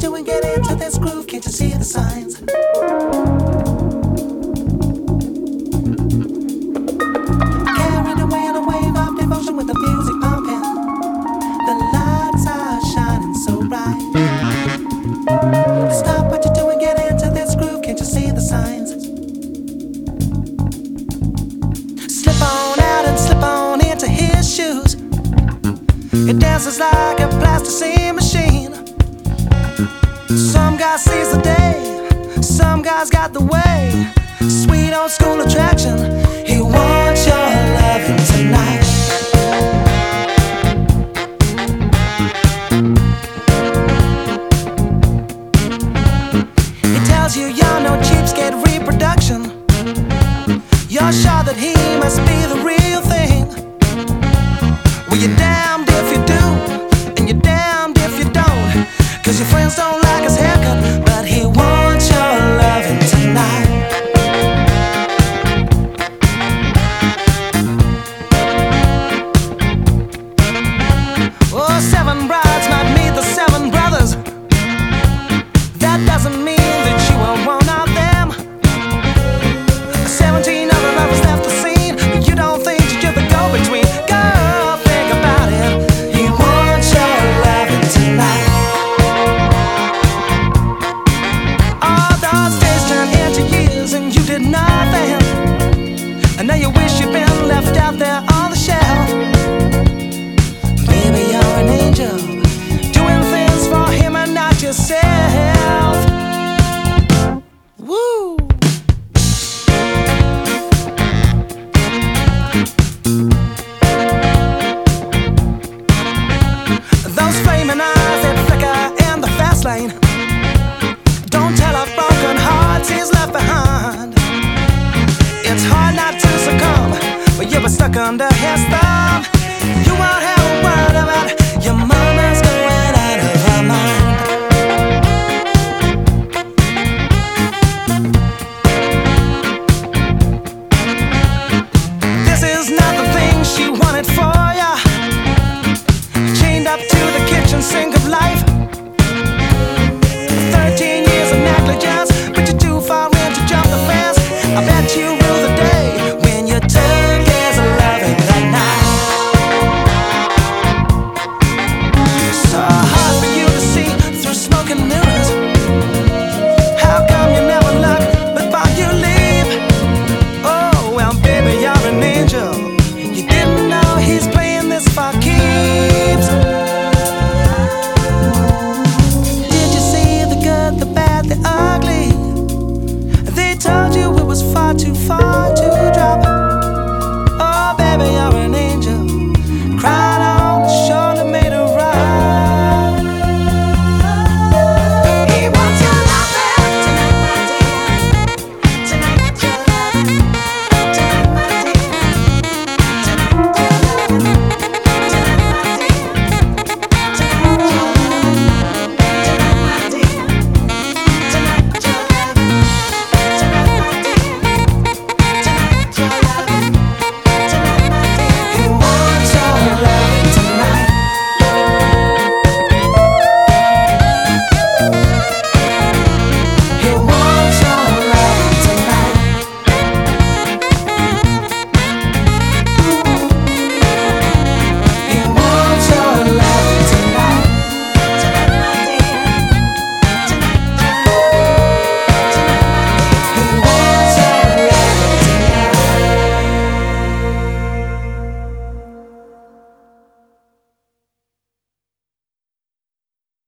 do and get into this groove? Can't you see the signs? Carried away in a wave of devotion with the music pumping. The lights are shining so bright. Stop what you're doing, get into this groove. Can't you see the signs? Slip on out and slip on into his shoes. It dances like a plasticine machine. Some guy sees the day, some guy's got the way. Sweet old school attraction. He wants your loving tonight. He tells you you're no cheapskate reproduction. You're sure that he must be the real thing. Well, you're damned if you do, and you're damned if you don't. 'Cause your friends don't like his haircut, but he wants your loving tonight. Oh, 7 brides might meet the 7 brothers. That doesn't mean that you are one of them. 17 other lovers left the scene, but you don't think that you're the go-between. Girl, think about it. He wants your loving tonight. All those days turn into years and you did nothing. And now you wish you'd been left out there on the shelf. Maybe you're an angel, doing things for him and not yourself. Woo! Those flaming eyes that flicker in the fast lane don't tell of broken hearts he's left behind. It's hard not to succumb, but you were stuck under his thumb. You won't have a word about your mama's going out of her mind. This is not the thing she wanted for ya. Chained up to the kitchen sink